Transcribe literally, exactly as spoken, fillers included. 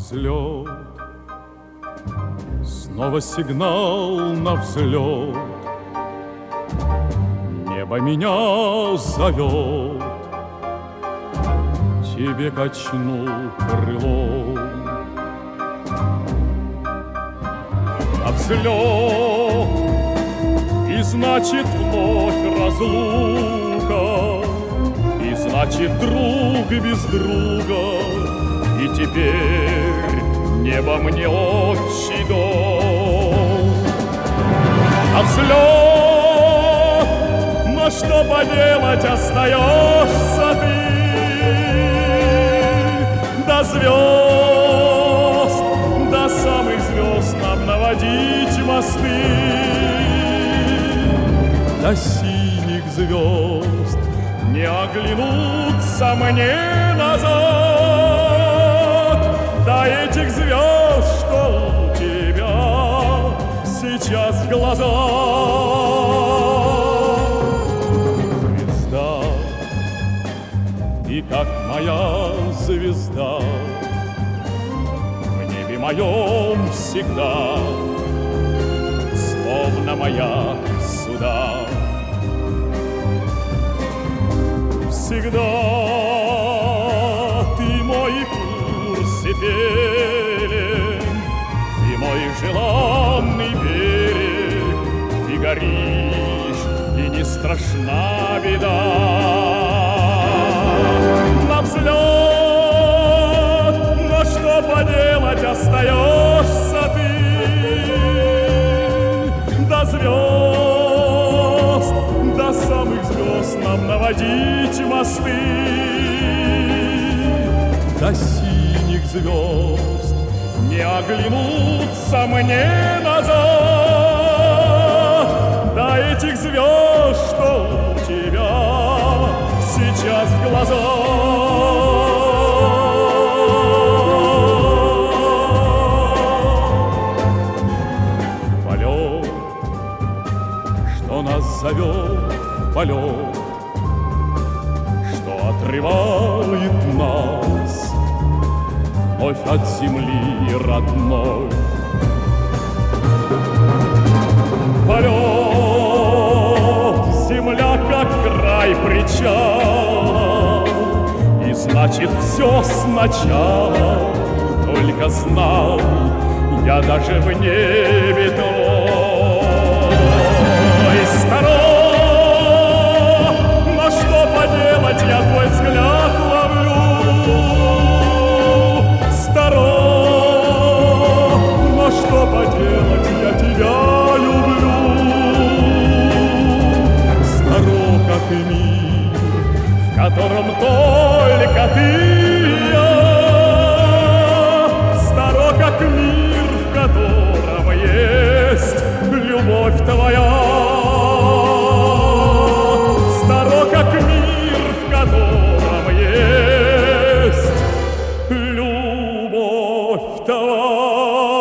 взлет, снова сигнал на взлет. Небо меня зовет, тебе качну крылом. А взлет, и значит вновь разлука, и значит друг без друга, и теперь небо мне отчий дом. А взлет, но что поделать, остаешься ты. До звезд, до самых звезд нам наводить мосты. До синих звезд не оглянуться мне назад. До этих звезд, что у тебя сейчас в глазах. Звезда, ты как моя звезда, в небе моем всегда, словно моя суда. Всегда ты мой курс и пелен, ты мой желанный берег, ты горишь, и не страшна беда. На взлет, но что поделать, остаешься ты. До звезд, до самых звезд нам наводить мосты. До синих звезд не оглянуться мне назад. До этих звезд, что у тебя сейчас в глазах. Полет, что нас зовет в полет, что отрывает нас вновь от земли родной. Полет, земля как край причала, и значит все сначала. Только знал я даже в небе той сторон. Но что поделать, я твой взгляд ловлю. Сторон, но что поделать, я тебя люблю. Старо, как и мир, в котором только ты и я. Старо, как мир, в котором есть любовь твоя. Старо, как мир, в котором есть любовь твоя.